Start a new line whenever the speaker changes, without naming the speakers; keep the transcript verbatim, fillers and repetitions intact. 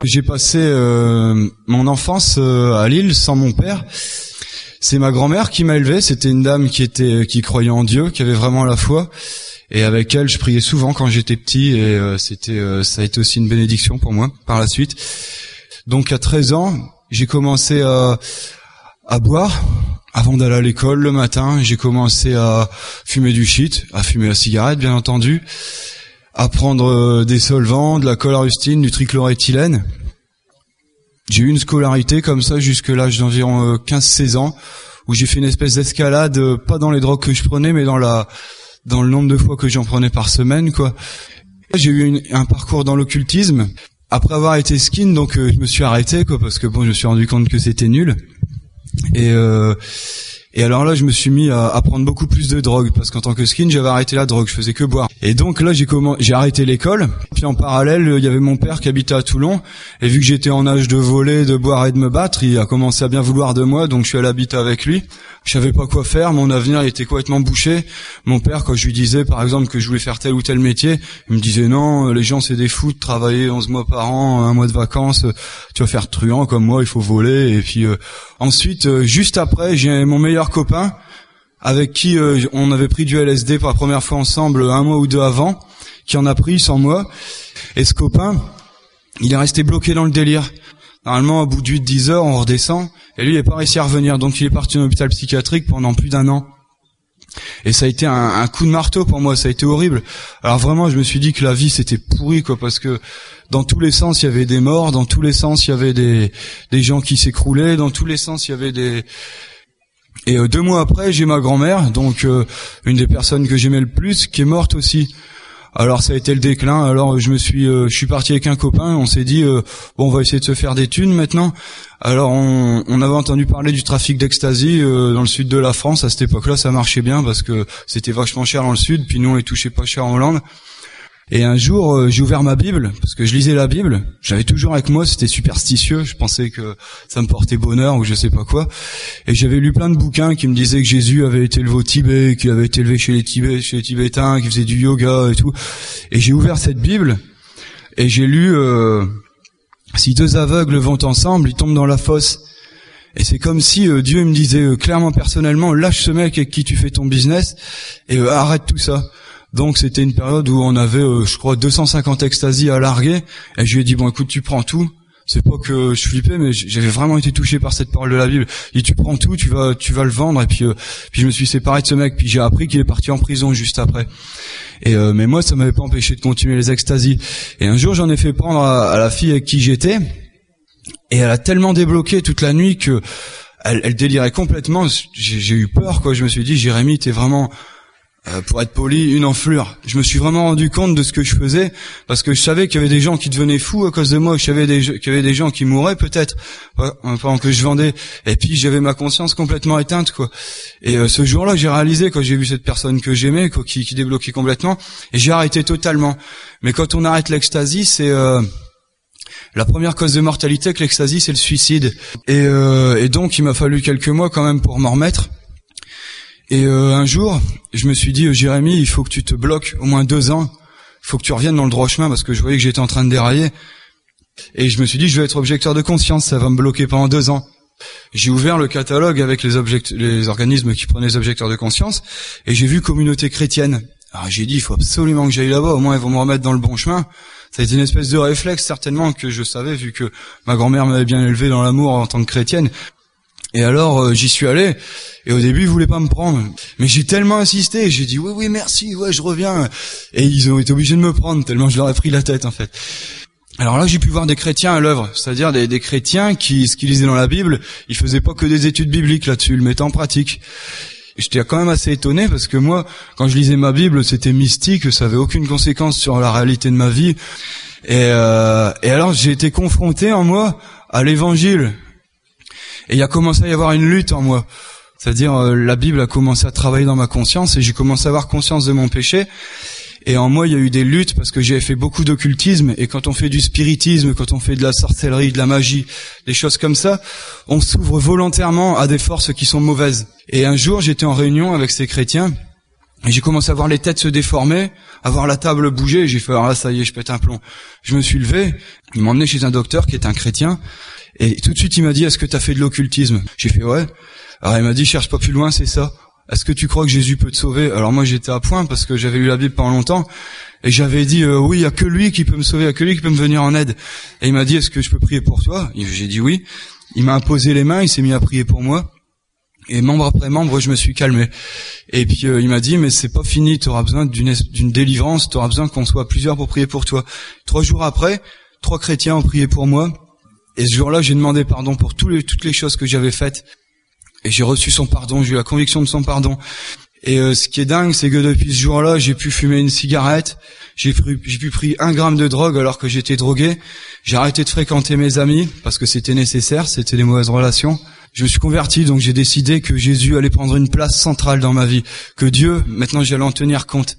J'ai passé euh, mon enfance euh, à Lille sans mon père. C'est ma grand-mère qui m'a élevé. C'était une dame qui était qui croyait en Dieu, qui avait vraiment la foi. Et avec elle, je priais souvent quand j'étais petit, et euh, c'était, euh, ça a été aussi une bénédiction pour moi par la suite. Donc à treize ans, j'ai commencé à, à boire. Avant d'aller à l'école le matin, j'ai commencé à fumer du shit, à fumer la cigarette bien entendu, à prendre euh, des solvants, de la cholarustine, du trichloroéthylène. J'ai eu une scolarité comme ça jusque l'âge d'environ euh, quinze seize ans, où j'ai fait une espèce d'escalade, euh, pas dans les drogues que je prenais, mais dans la dans le nombre de fois que j'en prenais par semaine, quoi. J'ai eu une, un parcours dans l'occultisme. Après avoir été skin, donc euh, je me suis arrêté, quoi, parce que bon, je me suis rendu compte que c'était nul. Et euh, et alors là, je me suis mis à, à prendre beaucoup plus de drogue, parce qu'en tant que skin, j'avais arrêté la drogue, je faisais que boire. Et donc là, j'ai comment, j'ai arrêté l'école. Puis en parallèle, il y avait mon père qui habitait à Toulon, et vu que j'étais en âge de voler, de boire et de me battre, il a commencé à bien vouloir de moi, donc je suis allé habiter avec lui. Je savais pas quoi faire, mon avenir était complètement bouché. Mon père, quand je lui disais par exemple que je voulais faire tel ou tel métier, il me disait non, les gens c'est des fous de travailler onze mois par an, un mois de vacances, tu vas faire truand comme moi, il faut voler. Et puis euh, ensuite, euh, juste après, j'ai mon meilleur copain avec qui euh, on avait pris du L S D pour la première fois ensemble un mois ou deux avant, qui en a pris sans moi. Et ce copain, il est resté bloqué dans le délire. Normalement, au bout de huit dix heures, on redescend, et lui, il n'est pas réussi à revenir. Donc, il est parti en hôpital psychiatrique pendant plus d'un an. Et ça a été un, un coup de marteau pour moi, ça a été horrible. Alors vraiment, je me suis dit que la vie, c'était pourri, quoi, parce que dans tous les sens, il y avait des morts, dans tous les sens, il y avait des, des gens qui s'écroulaient, dans tous les sens, il y avait des... Et euh, deux mois après, j'ai ma grand-mère, donc euh, une des personnes que j'aimais le plus, qui est morte aussi. Alors ça a été le déclin. Alors je me suis, euh, je suis parti avec un copain. On s'est dit euh, bon, on va essayer de se faire des thunes maintenant. Alors on, on avait entendu parler du trafic d'ecstasy euh, dans le sud de la France. À cette époque-là, ça marchait bien parce que c'était vachement cher dans le sud. Puis nous, on les touchait pas cher en Hollande. Et un jour, euh, j'ai ouvert ma Bible parce que je lisais la Bible. J'avais toujours avec moi, c'était superstitieux. Je pensais que ça me portait bonheur ou je sais pas quoi. Et j'avais lu plein de bouquins qui me disaient que Jésus avait été élevé au Tibet, qu'il avait été élevé chez les Tibet, chez les Tibétains, qu'il faisait du yoga et tout. Et j'ai ouvert cette Bible et j'ai lu euh, si deux aveugles vont ensemble, ils tombent dans la fosse. Et c'est comme si euh, Dieu me disait euh, clairement, personnellement, lâche ce mec avec qui tu fais ton business et euh, arrête tout ça. Donc c'était une période où on avait, euh, je crois, deux cent cinquante ecstasy à larguer. Et je lui ai dit, bon écoute, tu prends tout. C'est pas que je flippais, mais j'avais vraiment été touché par cette parole de la Bible. Il dit, tu prends tout, tu vas tu vas le vendre. Et puis, euh, puis je me suis séparé de ce mec. Puis j'ai appris qu'il est parti en prison juste après. Et euh, mais moi, ça m'avait pas empêché de continuer les ecstasy. Et un jour, j'en ai fait prendre à, à la fille avec qui j'étais. Et elle a tellement débloqué toute la nuit que elle, elle délirait complètement. J'ai, j'ai eu peur, quoi. Je me suis dit, Jérémy, t'es vraiment... Euh, pour être poli, une enflure. Je me suis vraiment rendu compte de ce que je faisais, parce que je savais qu'il y avait des gens qui devenaient fous à cause de moi, je savais des, qu'il y avait des gens qui mouraient peut-être ouais, pendant que je vendais, et puis j'avais ma conscience complètement éteinte, quoi. Et euh, ce jour-là, j'ai réalisé, quand j'ai vu cette personne que j'aimais, quoi, qui, qui débloquait complètement, et j'ai arrêté totalement. Mais quand on arrête l'ecstasy, c'est... Euh, la première cause de mortalité avec l'ecstasy, c'est le suicide. Et, euh, et donc, il m'a fallu quelques mois quand même pour m'en remettre. Et euh, un jour, je me suis dit, Jérémy, il faut que tu te bloques au moins deux ans. Il faut que tu reviennes dans le droit chemin parce que je voyais que j'étais en train de dérailler. Et je me suis dit, je vais être objecteur de conscience, ça va me bloquer pendant deux ans. J'ai ouvert le catalogue avec les, object- les organismes qui prenaient les objecteurs de conscience et j'ai vu communauté chrétienne. Alors j'ai dit, il faut absolument que j'aille là-bas, au moins ils vont me remettre dans le bon chemin. Ça a été une espèce de réflexe certainement que je savais vu que ma grand-mère m'avait bien élevé dans l'amour en tant que chrétienne. Et alors euh, j'y suis allé, et au début ils voulaient pas me prendre, mais j'ai tellement insisté, j'ai dit oui oui merci, ouais je reviens, et ils ont été obligés de me prendre tellement je leur ai pris la tête en fait. Alors là j'ai pu voir des chrétiens à l'œuvre, c'est-à-dire des, des chrétiens qui, ce qu'ils lisaient dans la Bible, ils faisaient pas que des études bibliques là-dessus, ils le mettaient en pratique. J'étais quand même assez étonné parce que moi, quand je lisais ma Bible, c'était mystique, ça avait aucune conséquence sur la réalité de ma vie. Et, euh, et alors j'ai été confronté en moi à l'Évangile. Et il a commencé à y avoir une lutte en moi. C'est-à-dire, euh, la Bible a commencé à travailler dans ma conscience et j'ai commencé à avoir conscience de mon péché. Et en moi, il y a eu des luttes parce que j'ai fait beaucoup d'occultisme. Et quand on fait du spiritisme, quand on fait de la sorcellerie, de la magie, des choses comme ça, on s'ouvre volontairement à des forces qui sont mauvaises. Et un jour, j'étais en réunion avec ces chrétiens Et j'ai commencé à voir les têtes se déformer, à voir la table bouger, j'ai fait, ah, ça y est, je pète un plomb. Je me suis levé, il m'a emmené chez un docteur qui est un chrétien, et tout de suite il m'a dit, est-ce que t'as fait de l'occultisme? J'ai fait, ouais. Alors il m'a dit, cherche pas plus loin, c'est ça. Est-ce que tu crois que Jésus peut te sauver? Alors moi j'étais à point parce que j'avais lu la Bible pendant longtemps, et j'avais dit, euh, oui, il y a que lui qui peut me sauver, il y a que lui qui peut me venir en aide. Et il m'a dit, est-ce que je peux prier pour toi? Et j'ai dit oui. Il m'a imposé les mains, il s'est mis à prier pour moi. Et membre après membre, je me suis calmé. Et puis euh, il m'a dit, mais c'est pas fini, tu auras besoin d'une, d'une délivrance, tu auras besoin qu'on soit plusieurs pour prier pour toi. Trois jours après, trois chrétiens ont prié pour moi. Et ce jour-là, j'ai demandé pardon pour tous les, toutes les choses que j'avais faites. Et j'ai reçu son pardon, j'ai eu la conviction de son pardon. Et euh, ce qui est dingue, c'est que depuis ce jour-là, j'ai pu fumer une cigarette, j'ai pu, j'ai pu pris un gramme de drogue alors que j'étais drogué. J'ai arrêté de fréquenter mes amis parce que c'était nécessaire, c'était des mauvaises relations. Je me suis converti, donc j'ai décidé que Jésus allait prendre une place centrale dans ma vie, que Dieu, maintenant j'allais en tenir compte.